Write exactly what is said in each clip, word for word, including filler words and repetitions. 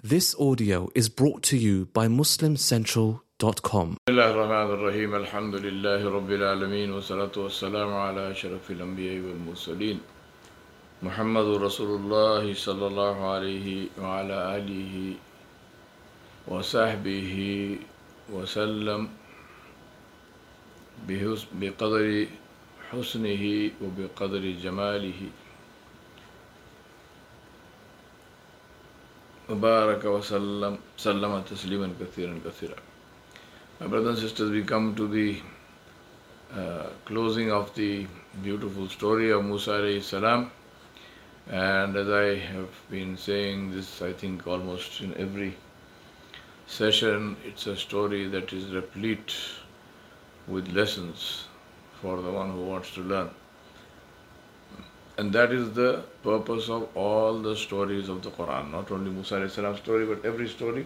This audio is brought to you by muslim central dot com. بسم الله الرحمن الرحيم الحمد لله رب العالمين والصلاة والسلام على أشرف الأنبياء والمرسلين محمد رسول الله صلى الله عليه وعلى آله وصحبه وسلم بقدر حسنه وبقدر جماله وبارك وسلم سلم تسليما كثيرا كثيرا. My brothers and sisters, we come to the uh, closing of the beautiful story of Musa alayhi salam, and as I have been saying this, I think almost in every session, it's a story that is replete with lessons for the one who wants to learn. And that is the purpose of all the stories of the Quran, not only Musa alayhi salam's story, but every story.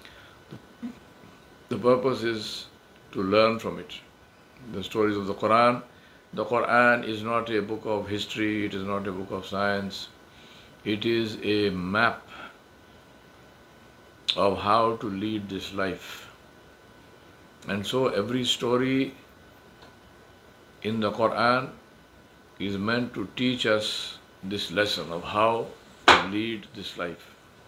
The purpose is to learn from it. The stories of the Quran. The Quran is not a book of history, it is not a book of science. It is a map of how to lead this life. And so every story in the Quran is meant to teach us this lesson of how to lead this life.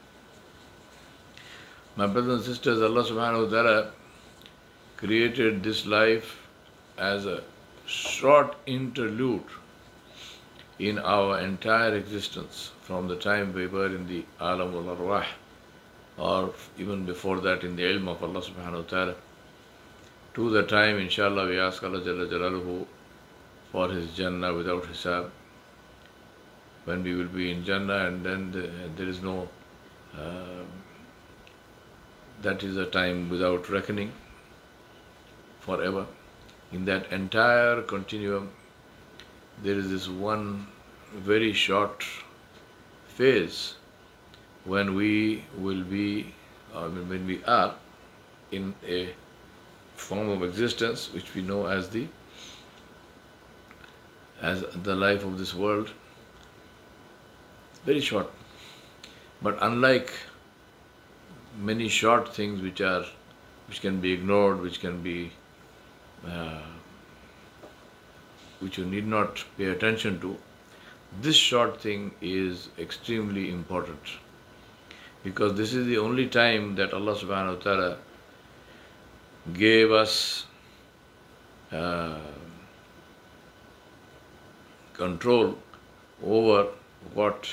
My brothers and sisters, Allah subhanahu wa ta'ala created this life as a short interlude in our entire existence from the time we were in the alam al-arwah, or even before that in the ilm of Allah subhanahu wa ta'ala, to the time, inshallah, we ask Allah Jalla Jalaluhu for His Jannah without hisab, when we will be in Jannah, and then the, there is no uh, that is a time without reckoning, forever. In that entire continuum, there is this one very short phase when we will be, or when we are in a form of existence which we know as the as the life of this world. Very short. But unlike many short things which are which can be ignored, which can be uh, which you need not pay attention to, this short thing is extremely important, because this is the only time that Allah subhanahu wa ta'ala gave us uh, control over what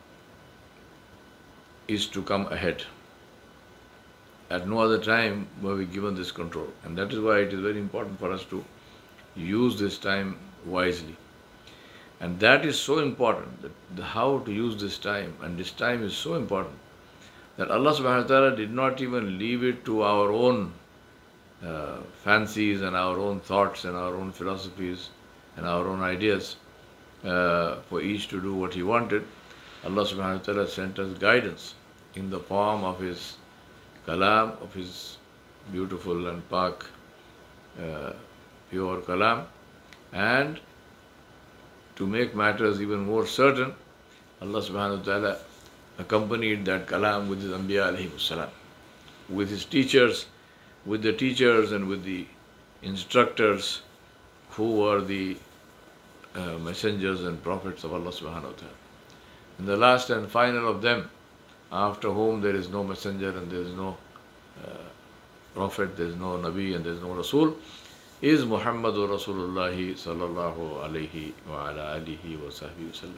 is to come ahead. At no other time were we given this control, and that is why it is very important for us to use this time wisely. And that is so important, that the how to use this time, and this time is so important that Allah subhanahu wa ta'ala did not even leave it to our own uh, fancies and our own thoughts and our own philosophies and our own ideas uh, for each to do what He wanted. Allah subhanahu wa ta'ala sent us guidance in the form of His kalam, of His beautiful and pak, uh, pure kalam. And to make matters even more certain, Allah subhanahu wa ta'ala accompanied that kalam with His Anbiya alayhi salam, with His teachers, with the teachers and with the instructors who were the uh, messengers and prophets of Allah subhanahu wa ta'ala. And the last and final of them, after whom there is no messenger and there is no uh, prophet, there is no Nabi and there is no Rasul, is Muhammadur Rasulullah sallallahu alayhi wa ala alihi wa sahbihi wasallam.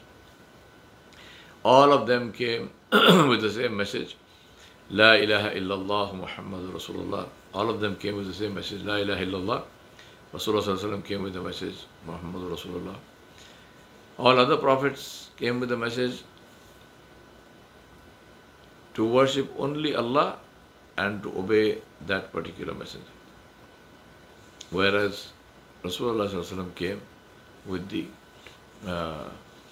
All of them came with the same message, La ilaha illallah Muhammadur Rasulullah. All of them came with the same message, La ilaha illallah. Rasulullah sallallahu alayhi wa sallam came with the message, Muhammadur Rasulullah. All other prophets came with the message to worship only Allah and to obey that particular messenger. Whereas Rasulullah sallallahu alaihi wasallam came with the uh,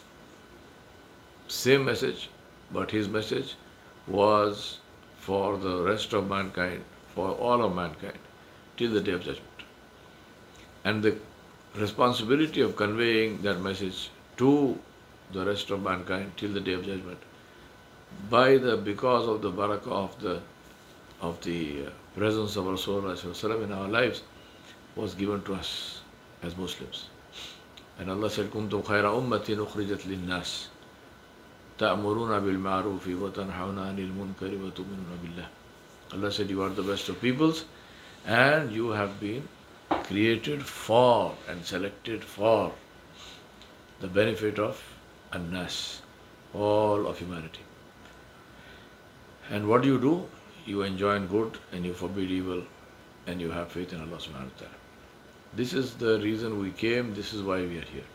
same message, but his message was for the rest of mankind, for all of mankind, till the day of judgment. And the responsibility of conveying that message to the rest of mankind till the day of judgment by the because of the barakah of the of the uh, presence of Rasulullah in our lives was given to us as Muslims. And Allah said, "Kuntum khayra ummatin ukhrijat lin-nas ta'muruna bil ma'rufi wa tanhauna 'anil munkari wa tu'minuna billah." Allah said, "You are the best of peoples, and you have been created for and selected for the benefit of an-nas, all of humanity." And what do you do? You enjoin good and you forbid evil and you have faith in Allah subhanahu wa ta'ala. This is the reason we came, this is why we are here.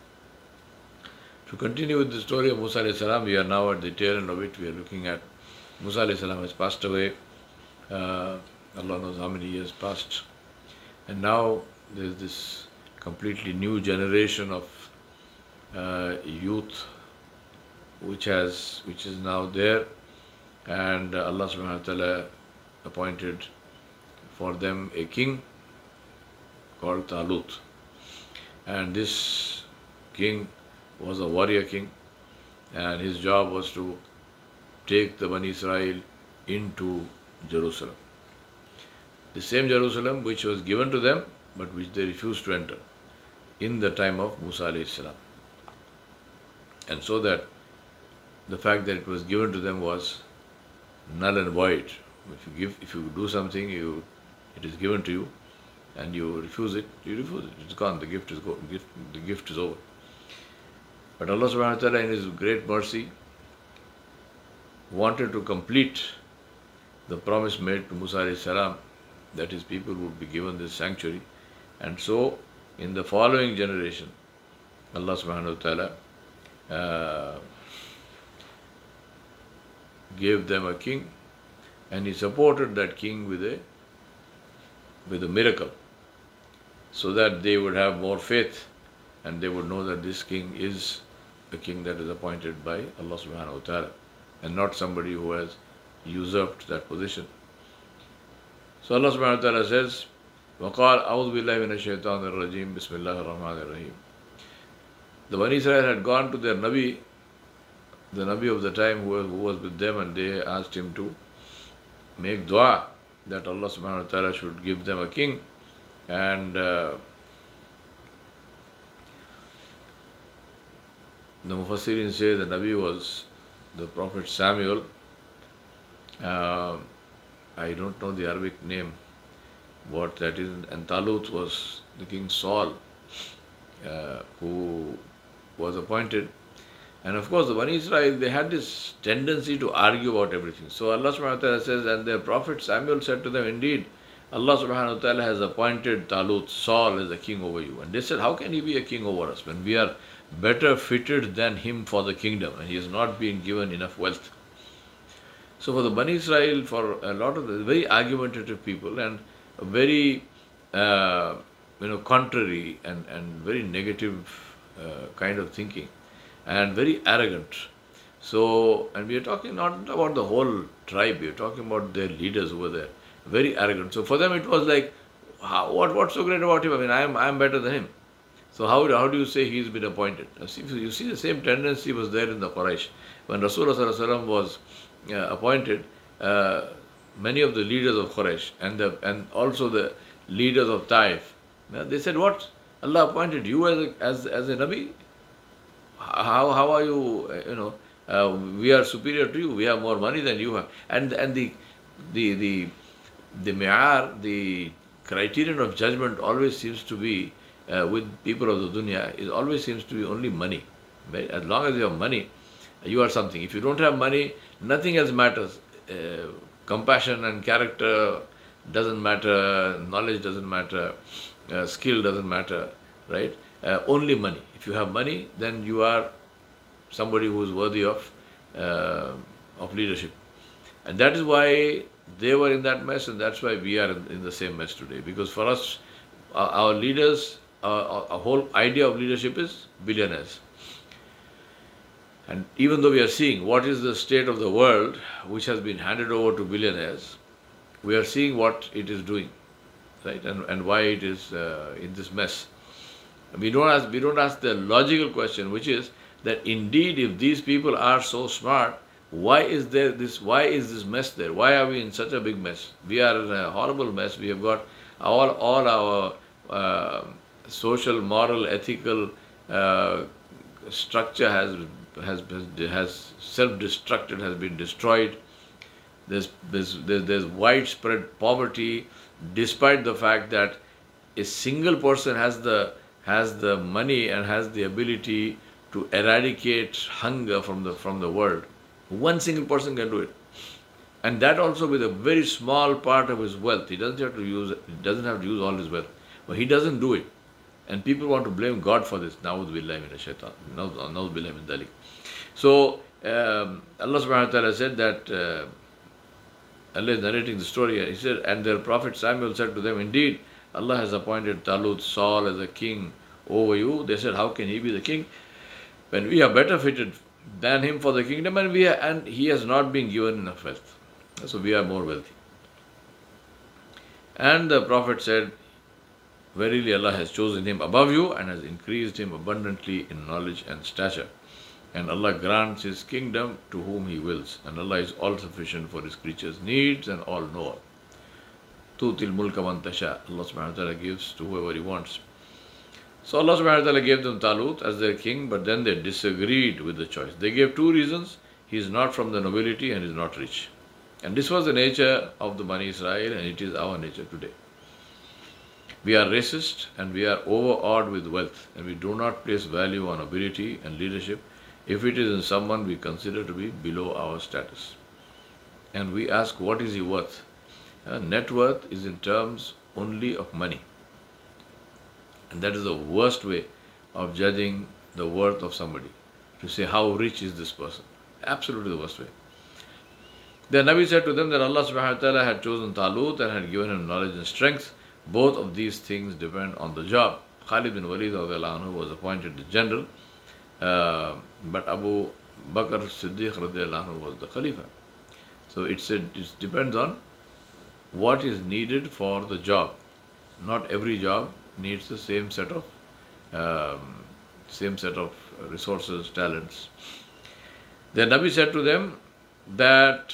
To continue with the story of Musa alayhi salam, we are now at the tail end of it. We are looking at Musa alayhi salam has passed away. Uh, Allah knows how many years passed. And now there is this completely new generation of uh, youth which has which is now there. And Allah subhanahu wa ta'ala appointed for them a king called Talut. And this king was a warrior king, and his job was to take the Bani Israel into Jerusalem. The same Jerusalem which was given to them, but which they refused to enter in the time of Musa alayhi salam. And so that the fact that it was given to them was null and void. If you give, if you do something, you, it is given to you, and you refuse it, you refuse it. It's gone. The gift is go, gift, the gift is over. But Allah subhanahu wa ta'ala in His great mercy wanted to complete the promise made to Musa alayhi salam that his people would be given this sanctuary. And so in the following generation, Allah subhanahu wa ta'ala uh, gave them a king, and He supported that king with a with a miracle, so that they would have more faith and they would know that this king is a king that is appointed by Allah subhanahu wa ta'ala and not somebody who has usurped that position. So Allah subhanahu wa ta'ala says, وَقَالَ أَعُوذُ بِاللَّهِ مِنَ الشَّيْطَانِ الرَّجِيمِ بِسْمِ اللَّهِ الرَّحْمَنِ الرَّحِيمِ. The Bani Israel had gone to their Nabi, the Nabi of the time who was, who was with them, and they asked him to make dua that Allah subhanahu wa ta'ala should give them a king. And uh, the Mufassirin say the Nabi was the Prophet Samuel. Uh, I don't know the Arabic name, what that is. And Talut was the King Saul, uh, who was appointed. And of course, the Bani Israel, they had this tendency to argue about everything. So Allah subhanahu wa ta'ala says, and their prophet Samuel said to them, indeed, Allah subhanahu wa ta'ala has appointed Talut, Saul, as a king over you. And they said, how can he be a king over us when we are better fitted than him for the kingdom and he has not been given enough wealth? So for the Bani Israel, for a lot of the very argumentative people and very, uh, you know, contrary and, and very negative uh, kind of thinking, and very arrogant. So, and we are talking not about the whole tribe, we are talking about their leaders over there. Very arrogant. So for them it was like, how, what what's so great about him? I mean, I am I am better than him. So how, how do you say he's been appointed? You see the same tendency was there in the Quraysh. When Rasulullah was uh, appointed, uh, many of the leaders of Quraysh and the, and also the leaders of Taif, they said, what? Allah appointed you as a, as, as a Nabi? How, how are you, you know, uh, we are superior to you, we have more money than you have. And, and the, the, the, the mi'ar, the criterion of judgment always seems to be, uh, with people of the dunya, it always seems to be only money. Right? As long as you have money, you are something. If you don't have money, nothing else matters. Uh, compassion and character doesn't matter, knowledge doesn't matter, uh, skill doesn't matter, right? Uh, only money. If you have money, then you are somebody who is worthy of uh, of leadership. And that is why they were in that mess, and that's why we are in, in the same mess today. Because for us, our, our leaders, our, our whole idea of leadership is billionaires. And even though we are seeing what is the state of the world, which has been handed over to billionaires, we are seeing what it is doing, right? And, and why it is uh, in this mess. We don't ask, we don't ask the logical question, which is that indeed if these people are so smart, Why is there this? Why is this mess there? Why are we in such a big mess? We are in a horrible mess. We have got all all our uh, social, moral, ethical uh, structure has has has self-destructed, has been destroyed. There's, there's there's there's widespread poverty, despite the fact that a single person has the has the money and has the ability to eradicate hunger from the from the world. One single person can do it, and that also with a very small part of his wealth. He doesn't have to use he doesn't have to use all his wealth, but he doesn't do it, and people want to blame God for this. Na'udhu billahi minash shaitan. Na'udhu billahi min dhalik. So um, Allah subhanahu wa ta'ala said that uh, Allah is narrating the story here. He said, and their prophet Samuel said to them, indeed, Allah has appointed Talut, Saul, as a king over you. They said, how can he be the king when we are better fitted than him for the kingdom, and we are, and he has not been given enough wealth. So we are more wealthy. And the prophet said, verily Allah has chosen him above you and has increased him abundantly in knowledge and stature. And Allah grants his kingdom to whom he wills. And Allah is all sufficient for his creatures' needs and all knower. Tutil mulka man tasha. Allah subhanahu wa ta'ala gives to whoever he wants. So Allah subhanahu wa ta'ala gave them Talut as their king, but then they disagreed with the choice. They gave two reasons. He is not from the nobility and is not rich. And this was the nature of the Bani Israel, and it is our nature today. We are racist and we are overawed with wealth, and we do not place value on ability and leadership if it is in someone we consider to be below our status. And we ask, what is he worth? Uh, net worth is in terms only of money. And that is the worst way of judging the worth of somebody. To say, how rich is this person? Absolutely the worst way. The Nabi said to them that Allah subhanahu wa ta'ala had chosen Talut and had given him knowledge and strength. Both of these things depend on the job. Khalid bin Walid anhu was appointed the general, uh, but Abu Bakr Siddiq anhu was the Khalifa. So it said it depends on what is needed for the job. Not every job needs the same set of um, same set of resources, talents. The Nabi said to them that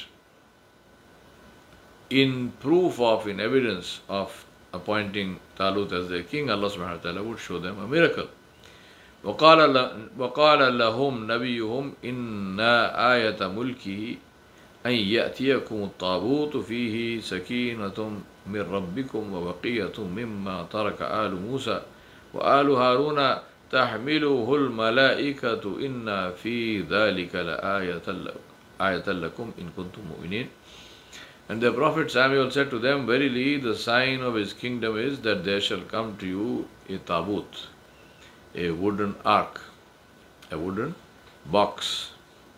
in proof of, in evidence of appointing Talut as their king, Allah subhanahu wa ta'ala would show them a miracle. وَقَالَ لَهُمْ نَبِيُّهُمْ إِنَّا آيَةَ مُلْكِهِ أَنْ يَأْتِيَكُمُ الطَّابُوتُ فِيهِ سَكِينَةٌ مِّن رَبِّكُمْ وَبَقِيَّةٌ مِّمَّا تَرَكَ آلُ مُوسَى وَآلُ هَارُونَ تَحْمِلُهُ الْمَلَائِكَةُ إِنَّا فِي ذَلِكَ لَآيَةً لَكُمْ إِن كُنتُم مُؤْمِنِينَ. And the Prophet Samuel said to them, verily the sign of his kingdom is that there shall come to you a tabut, a wooden ark, a wooden box,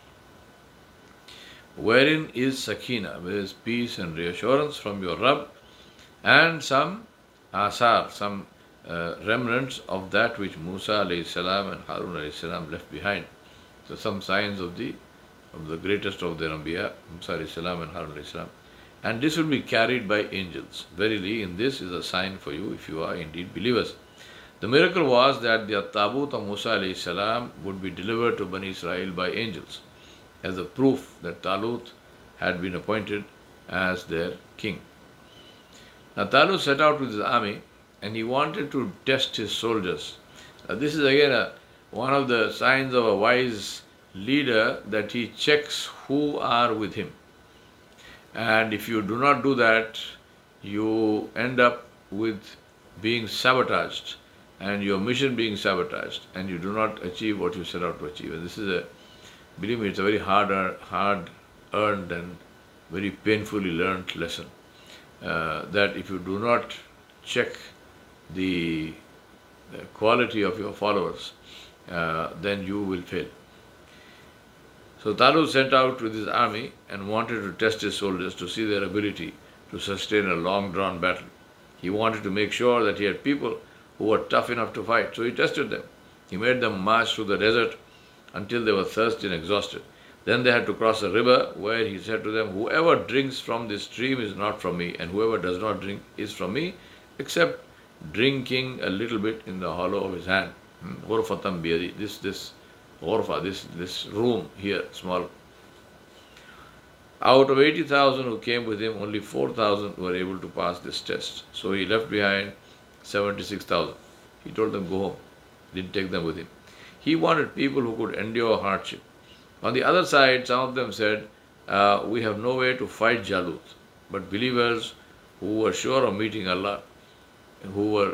wherein is sakina, where is peace and reassurance from your Rabb, and some asar, some uh, remnants of that which Musa alayhi salam and Harun alayhi salam left behind. So some signs of the of the greatest of their Anbiya, Musa alayhi salam and Harun alayhi salam. And this will be carried by angels. Verily, in this is a sign for you if you are indeed believers. The miracle was that the Tabut of Musa alayhi salam would be delivered to Bani Israel by angels as a proof that Talut had been appointed as their king. Now Talut set out with his army and he wanted to test his soldiers. Now, this is again a, one of the signs of a wise leader, that he checks who are with him. And if you do not do that, you end up with being sabotaged and your mission being sabotaged, and you do not achieve what you set out to achieve. And this is a, believe me, it's a very hard, hard earned and very painfully learned lesson. Uh, that if you do not check the, the quality of your followers, uh, then you will fail. So Talut sent out with his army and wanted to test his soldiers to see their ability to sustain a long-drawn battle. He wanted to make sure that he had people who were tough enough to fight. So he tested them. He made them march through the desert until they were thirsty and exhausted. Then they had to cross a river where he said to them, whoever drinks from this stream is not from me, and whoever does not drink is from me, except drinking a little bit in the hollow of his hand. Ghurfatam biyadi. This, this Ghurfa, this, this room here, small. Out of eighty thousand who came with him, only four thousand were able to pass this test. So he left behind seventy-six thousand. He told them, go home. Didn't take them with him. He wanted people who could endure hardship. On the other side, some of them said, uh, we have no way to fight Jalut. But believers who were sure of meeting Allah, who were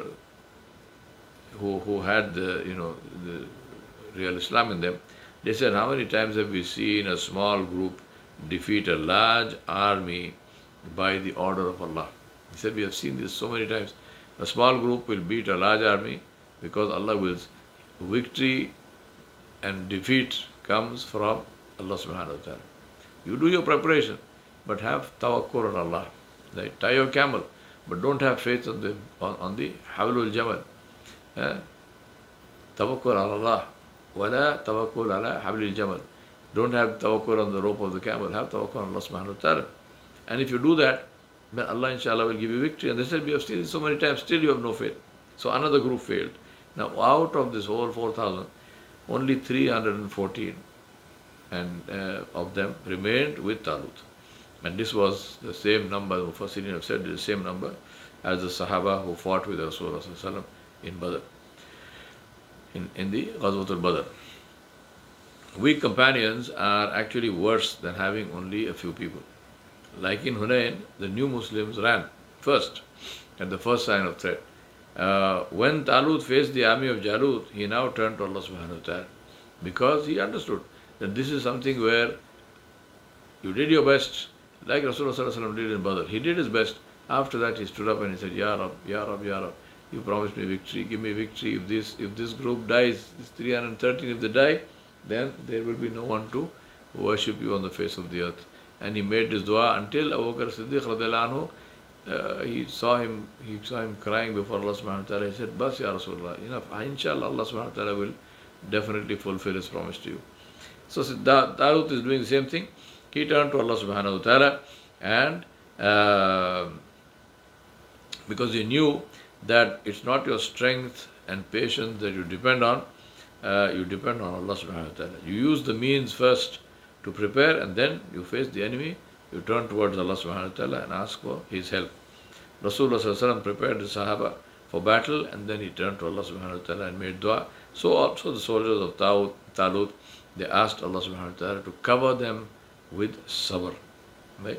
who who had the you know the real Islam in them, they said, how many times have we seen a small group defeat a large army by the order of Allah? He said, we have seen this so many times. A small group will beat a large army because Allah wills. Victory and defeat comes from Allah subhanahu wa ta'ala. You do your preparation, but have tawakkul on Allah. Right? Tie your camel, but don't have faith on the on, on the Hablul Jamal. Eh? Tawakkul on Allah. Wala tawakkul ala Hablul Jamal. Don't have tawakkul on the rope of the camel. Have tawakkul on Allah subhanahu wa ta'ala. And if you do that, then Allah inshallah will give you victory. And they said, we have seen it so many times, still you have no faith. So another group failed. Now out of this whole four thousand, only three hundred fourteen and uh, of them remained with Talut. And this was the same number, the Mufassirin have said, the same number as the Sahaba who fought with Rasulullah in Badr, in, in the Ghazwatul Badr. Weak companions are actually worse than having only a few people. Like in Hunayn, the new Muslims ran first at the first sign of threat. Uh, when Talut faced the army of Jalut, he now turned to Allah subhanahu wa ta'ala because he understood that this is something where you did your best, like Rasulullah sallallahu alaihi wasallam did in Badr. He did his best. After that, he stood up and he said, Ya Rab, Ya Rab, Ya Rab, you promised me victory, give me victory. If this if this group dies, this three hundred thirteen, if they die, then there will be no one to worship you on the face of the earth. And he made this dua until Abu Bakr Siddiq radiallahu anhu, uh, he saw him he saw him crying before Allah subhanahu wa ta'ala. He said, Bas Ya Rasulullah, enough. Inshallah Allah subhanahu wa ta'ala will definitely fulfill his promise to you. So Talut is doing the same thing. He turned to Allah subhanahu wa ta'ala and uh, because he knew that it's not your strength and patience that you depend on, uh, you depend on Allah subhanahu wa ta'ala. You use the means first to prepare and then you face the enemy, you turn towards Allah subhanahu wa ta'ala and ask for his help. Rasulullah sallallahu alaihi wasallam prepared the Sahaba for battle and then he turned to Allah subhanahu wa ta'ala and made dua. So also the soldiers of Talut, Talut they asked Allah subhanahu wa ta'ala to cover them with sabr. Right?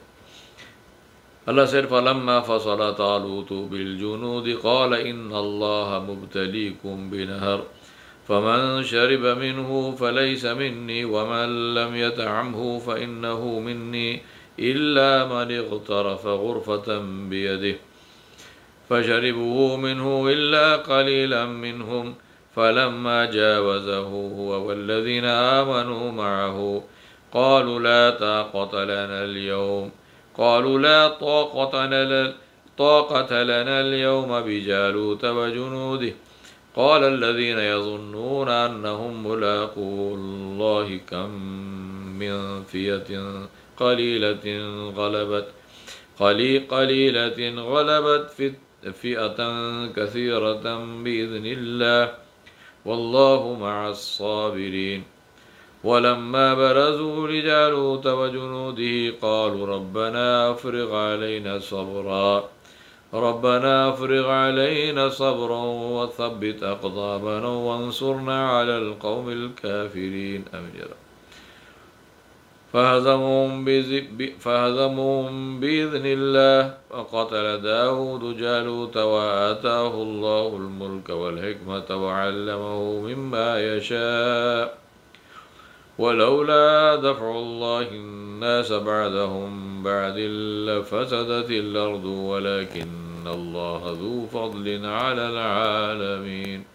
Allah said, فَلَمَّا فَصَلَ طَالُوتُ بِالْجُنُودِ قَالَ إِنَّ اللَّهَ مُبْتَلِيكُمْ بِنَهَرٍ فَمَنْ شَرِبَ مِنْهُ فَلَيْسَ مِنِّي وَمَنْ لَمْ يَطْعَمْهُ فَإِنَّهُ مِنِّي إِلَّا مَنِ اغْتَرَفَ غُرْفَةً بِيَدِهِ فَشَرِبُوا مِنْهُ إِلَّا قَلِيلًا مِنْهُمْ فَلَمَّا جَاوَزَهُ هُوَ وَالَّذِينَ آمَنُوا مَعَهُ قَالُوا لَا طَاقَةَ لَنَا الْيَوْمَ قالوا لا طاقة لنا طاقة لنا اليوم بجالوت وجنوده قال الذين يظنون أنهم ملاقو الله كم من فئة قليلة غلبت قليلة غلبت فئة كثيرة بإذن الله والله مع الصابرين ولما برزوا لجالوت وجنوده قالوا ربنا أفرغ علينا صبرا ربنا أفرغ علينا صبرا وثبت أقدامنا وانصرنا على القوم الكافرين آمين يا رب فهزمهم, فهزمهم بإذن الله وقتل داود جالوت وآتاه الله الملك والحكمة وعلمه مما يشاء ولولا دفع الله الناس بعدهم بعد لفسدت الأرض ولكن الله ذو فضل على العالمين.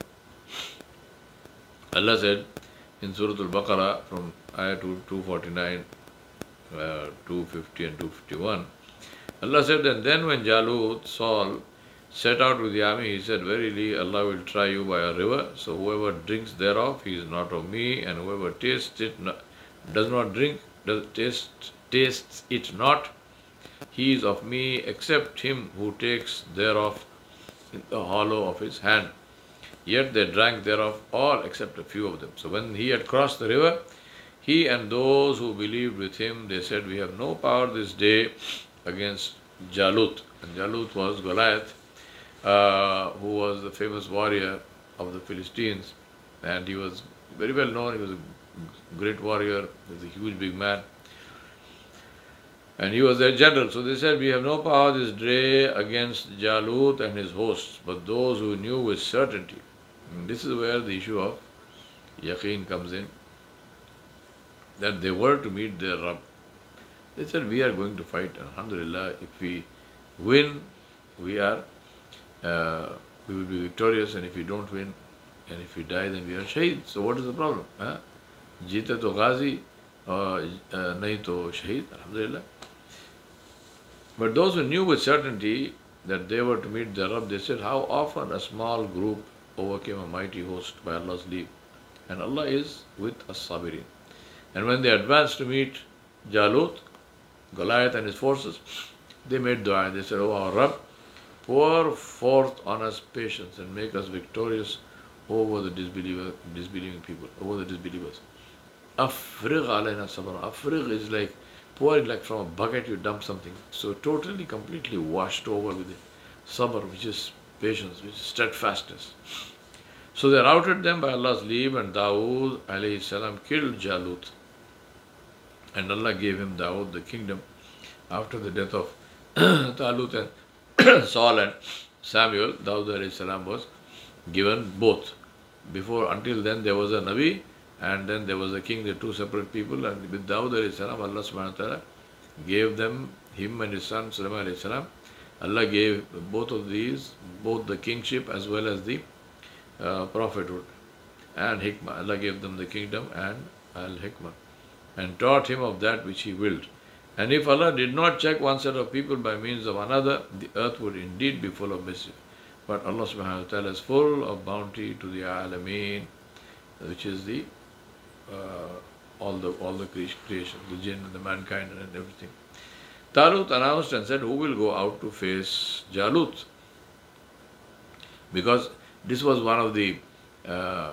Allah said in Surah Al-Baqarah from ayah two forty-nine, uh, two fifty and two fifty-one, Allah said, and then when Jalut, Saul, set out with the army, he said, verily Allah will try you by a river, so whoever drinks thereof, he is not of me, and whoever tastes it, not, does not drink, does taste, tastes it not, he is of me, except him who takes thereof in the hollow of his hand. Yet they drank thereof all except a few of them. So when he had crossed the river, He and those who believed with him, they said, we have no power this day against Jalut. And Jalut was Goliath, uh, who was the famous warrior of the Philistines. And he was very well known. He was a great warrior. He was a huge big man. And he was their general. So they said, we have no power this day against Jalut and his hosts, but those who knew with certainty. And this is where the issue of yaqeen comes in, that they were to meet their Rabb. They said, we are going to fight. Alhamdulillah, if we win, we are, uh, we will be victorious, and if we don't win, and if we die, then we are shaheed. So what is the problem? Huh? Jeeta to ghazi, or nahi to shaheed. Alhamdulillah. But those who knew with certainty that they were to meet their Rabb, they said, how often a small group overcame a mighty host by Allah's leave. And Allah is with as-sabirin. And when they advanced to meet Jalut, Goliath and his forces, they made dua. They said, oh our Rabb, pour forth on us patience and make us victorious over the disbeliever, disbelieving people, over the disbelievers. Afrigh alayna sabr. Afrigh is like pouring, like from a bucket you dump something. So totally, completely washed over with it. Sabr, which is patience, which is steadfastness. So they routed them by Allah's leave, and Dawood alayhi salam killed Jalut. And Allah gave him Dawood the kingdom after the death of Talut and Saul and Samuel. Dawood alayhi salam was given both. Before, until then, there was a Nabi, and then there was a king, the two separate people. And with Dawood alayhi salam, Allah subhanahu wa ta'ala gave them, him and his son Sulaiman alayhi salam, Allah gave both of these, both the kingship as well as the uh, prophethood and hikmah. Allah gave them the kingdom and al-hikmah, and taught him of that which he willed. And if Allah did not check one set of people by means of another, the earth would indeed be full of mischief. But Allah subhanahu wa ta'ala is full of bounty to the alameen, which is the uh, all the all the creation, the jinn and the mankind and everything. Talut announced and said, who will go out to face Jalut? Because this was one of the uh,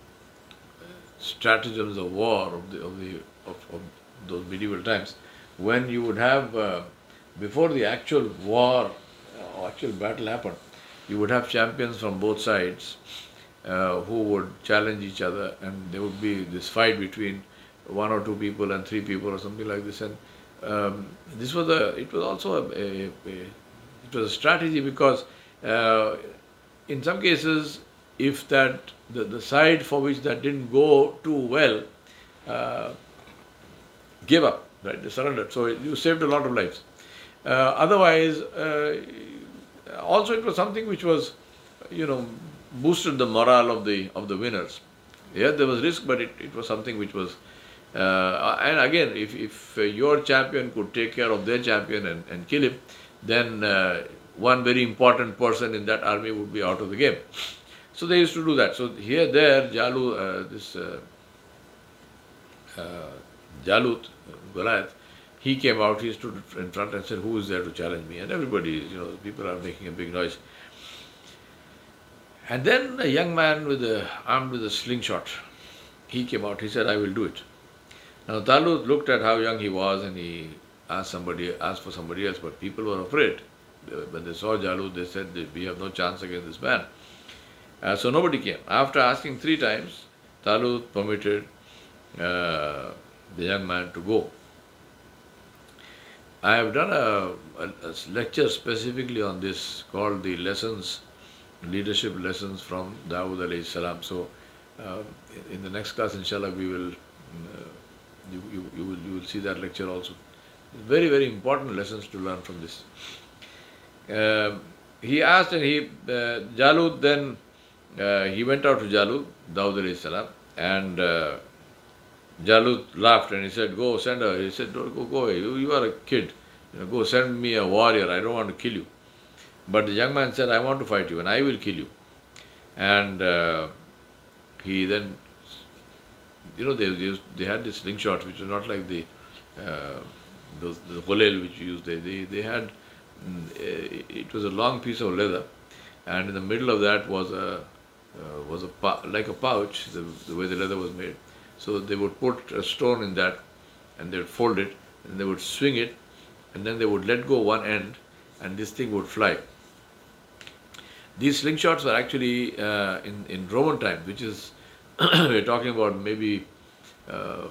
stratagems of war of the of the of, of those medieval times, when you would have uh, before the actual war or actual battle happened, you would have champions from both sides uh, who would challenge each other, and there would be this fight between one or two people and three people or something like this. And um, this was a it was also a, a, a it was a strategy, because uh, in some cases, if that the, the side for which that didn't go too well uh, gave up, right, they surrendered. So you saved a lot of lives. Uh, otherwise, uh, also it was something which was, you know, boosted the morale of the of the winners. Yeah, there was risk, but it, it was something which was, uh, and again, if, if uh, your champion could take care of their champion and, and kill him, then uh, one very important person in that army would be out of the game. So they used to do that. So here, there, Jalu, uh, this uh, uh, Jalut, Goliath, he came out, he stood in front and said, who is there to challenge me? And everybody, you know, people are making a big noise. And then a young man with a, armed with a slingshot, he came out, he said, I will do it. Now Talut looked at how young he was, and he asked somebody, asked for somebody else, but people were afraid. When they saw Jalut, they said, we have no chance against this man. Uh, so nobody came. After asking three times, Talut permitted uh, the young man to go. I have done a, a, a lecture specifically on this called the lessons, leadership lessons from Dawood alayhi salam. So uh, in the next class, inshallah, we will, uh, you, you, you, will, you will see that lecture also. Very, very important lessons to learn from this. Uh, he asked, and he, uh, Jalut then, uh, he went out to Jalut, Dawood alayhi salam, and uh, Jalut laughed and he said, go send her. He said, don't go, go away. You, you are a kid. You know, go send me a warrior. I don't want to kill you. But the young man said, I want to fight you and I will kill you. And uh, he then, you know, they used, they had this slingshot, which was not like the uh, those, the holel which you used. They, they, they had, it was a long piece of leather, and in the middle of that was a, uh, was a like a pouch, the, the way the leather was made. So they would put a stone in that, and they would fold it, and they would swing it, and then they would let go one end, and this thing would fly. These slingshots were actually uh, in, in Roman times, which is, we're talking about maybe uh,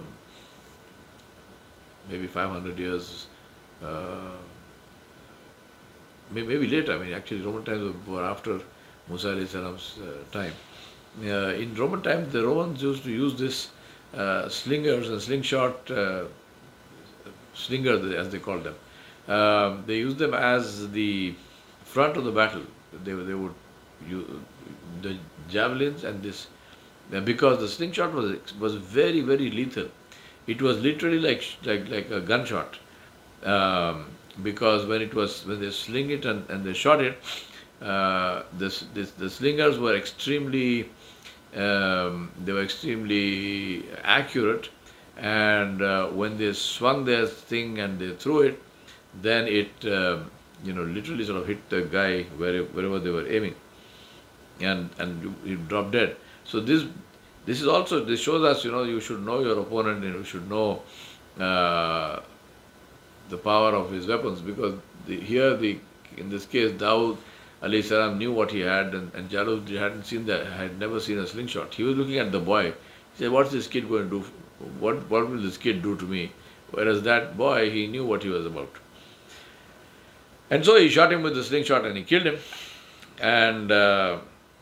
maybe five hundred years, uh, maybe, maybe later. I mean, actually, Roman times were after Musa alayhi salam's uh, time. Uh, in Roman times, the Romans used to use this uh, slingers and slingshot uh, slingers, as they called them. Um, they used them as the front of the battle. They, they would use the javelins and this, because the slingshot was was very very lethal. It was literally like like like a gunshot, um, because when it was when they sling it and, and they shot it, uh, this, this the slingers were extremely um, they were extremely accurate, and uh, when they swung their thing and they threw it, then it uh, you know literally sort of hit the guy wherever, wherever they were aiming, and and he dropped dead. So this this is also this shows us, you know you should know your opponent, and you should know uh, the power of his weapons, because the, here the in this case Dawood alayhi salam knew what he had, and, and Jalut hadn't seen that, had never seen a slingshot. He was looking at the boy. He said, "What's this kid going to do? What what will this kid do to me?" Whereas that boy, he knew what he was about. And so he shot him with the slingshot and he killed him. And uh,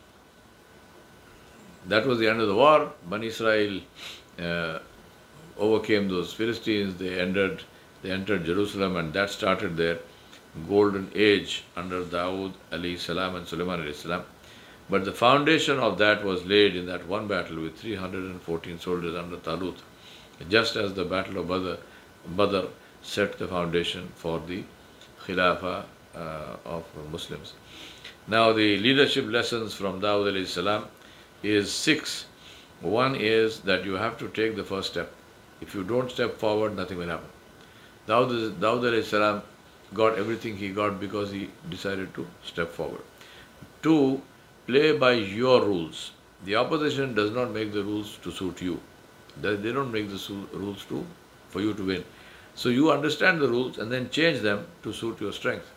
that was the end of the war. Bani Israel uh, overcame those Philistines. They entered, they entered Jerusalem, and that started their golden age under Dawood alayhi salam and Sulaiman alayhi salam. But the foundation of that was laid in that one battle with three hundred fourteen soldiers under Talut, just as the battle of Badr, Badr set the foundation for the Khilafah uh, of Muslims. Now the leadership lessons from Dawood alayhi salam is six. One is that you have to take the first step. If you don't step forward, nothing will happen. Dawood, Dawood alayhi salam got everything he got because he decided to step forward. Two, play by your rules. The opposition does not make the rules to suit you. They don't make the rules to for you to win. So you understand the rules and then change them to suit your strength.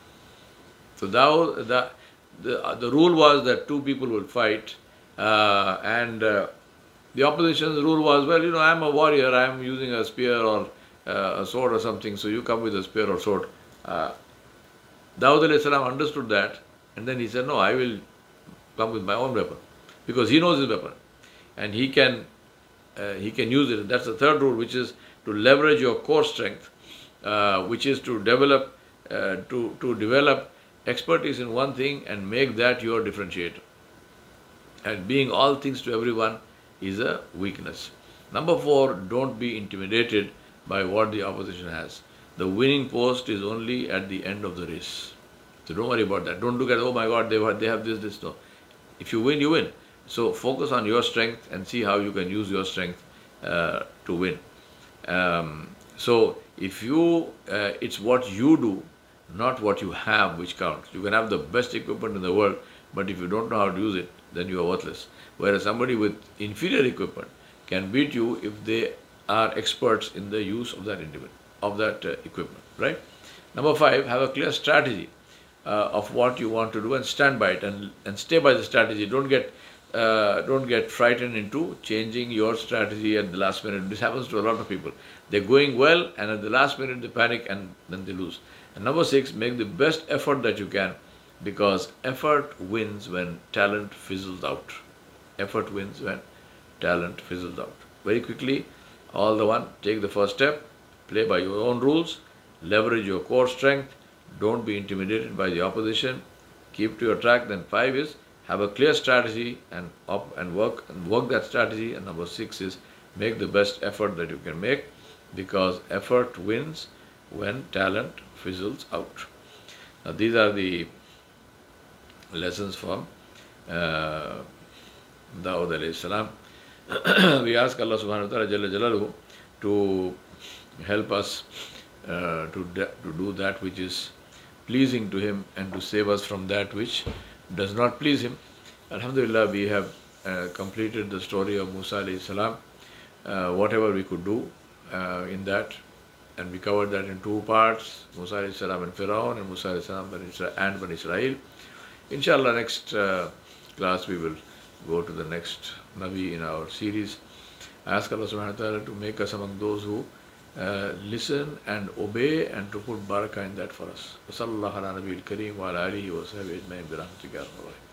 So Dawood, the, the, the rule was that two people will fight, uh, and uh, the opposition's rule was, well, you know, I'm a warrior, I'm using a spear or uh, a sword or something, so you come with a spear or sword. Uh, Dawood alayhi salam understood that, and then he said, no, I will come with my own weapon, because he knows his weapon, and he can uh, he can use it. That's the third rule, which is to leverage your core strength, uh, which is to develop uh, to to develop expertise in one thing and make that your differentiator. And being all things to everyone is a weakness. Number four, don't be intimidated by what the opposition has. The winning post is only at the end of the race. So don't worry about that. Don't look at, oh my God, they have, they have this, this, no. If you win, you win. So focus on your strength and see how you can use your strength uh, to win. Um, so if you, uh, it's what you do, not what you have, which counts. You can have the best equipment in the world, but if you don't know how to use it, then you are worthless. Whereas somebody with inferior equipment can beat you if they are experts in the use of that individual, of that uh, equipment, right? Number five, have a clear strategy uh, of what you want to do and stand by it, and, and stay by the strategy. Don't get uh, don't get frightened into changing your strategy at the last minute. This happens to a lot of people. They're going well, and at the last minute they panic and then they lose. And number six, make the best effort that you can, because effort wins when talent fizzles out. Effort wins when talent fizzles out. Very quickly, all the one, take the first step, play by your own rules, leverage your core strength, don't be intimidated by the opposition, keep to your track. Then five is, have a clear strategy and up and work and work that strategy. And number six is, make the best effort that you can make, because effort wins when talent fizzles out. Now these are the lessons from uh, Dawood alayhi salam. We ask Allah subhanahu wa ta'ala Jalla Jalaluhu to help us uh, to, to do that which is pleasing to Him, and to save us from that which does not please Him. Alhamdulillah, we have uh, completed the story of Musa alayhi salam. uh, whatever we could do uh, in that. And we covered that in two parts, Musa alayhi salam and Firaun, and Musa alayhi salam and Bani Israel. Inshallah, next uh, class we will go to the next Nabi in our series. I ask Allah subhanahu wa ta'ala to make us among those who uh, listen and obey, and to put barakah in that for us. Wa sallallahu ala nabiyil kareem wa ala alihi wa sahbihi ajma'in bi rahmatika ya arhamar rahimin.